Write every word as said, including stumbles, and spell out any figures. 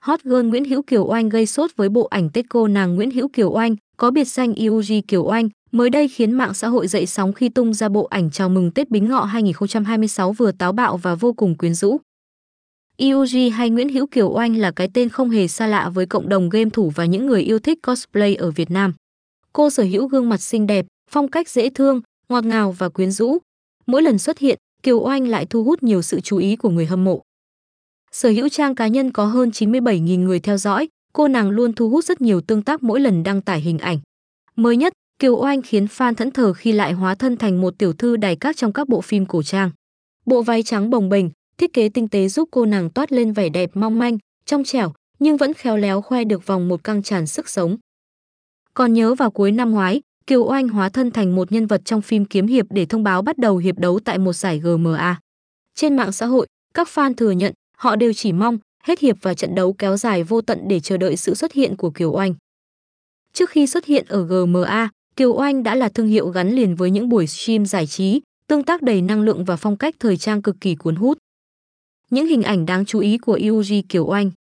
Hot girl Nguyễn Hữu Kiều Oanh gây sốt với bộ ảnh Tết cô nàng Nguyễn Hữu Kiều Oanh, có biệt danh i u giê Kiều Oanh, mới đây khiến mạng xã hội dậy sóng khi tung ra bộ ảnh chào mừng Tết Bính Ngọ hai nghìn không trăm hai mươi sáu vừa táo bạo và vô cùng quyến rũ. i u giê hay Nguyễn Hữu Kiều Oanh là cái tên không hề xa lạ với cộng đồng game thủ và những người yêu thích cosplay ở Việt Nam. Cô sở hữu gương mặt xinh đẹp, phong cách dễ thương, ngọt ngào và quyến rũ. Mỗi lần xuất hiện, Kiều Oanh lại thu hút nhiều sự chú ý của người hâm mộ. Sở hữu trang cá nhân có hơn chín mươi bảy nghìn người theo dõi, cô nàng luôn thu hút rất nhiều tương tác mỗi lần đăng tải hình ảnh. Mới nhất, Kiều Oanh khiến fan thẫn thờ khi lại hóa thân thành một tiểu thư đài các trong các bộ phim cổ trang. Bộ váy trắng bồng bềnh, thiết kế tinh tế giúp cô nàng toát lên vẻ đẹp mong manh, trong trẻo, nhưng vẫn khéo léo khoe được vòng một căng tràn sức sống. Còn nhớ vào cuối năm ngoái, Kiều Oanh hóa thân thành một nhân vật trong phim kiếm hiệp để thông báo bắt đầu hiệp đấu tại một giải giê em a. Trên mạng xã hội, các fan thừa nhận họ đều chỉ mong hết hiệp và trận đấu kéo dài vô tận để chờ đợi sự xuất hiện của Kiều Oanh. Trước khi xuất hiện ở giê em a, Kiều Oanh đã là thương hiệu gắn liền với những buổi stream giải trí, tương tác đầy năng lượng và phong cách thời trang cực kỳ cuốn hút. Những hình ảnh đáng chú ý của i u giê Kiều Oanh.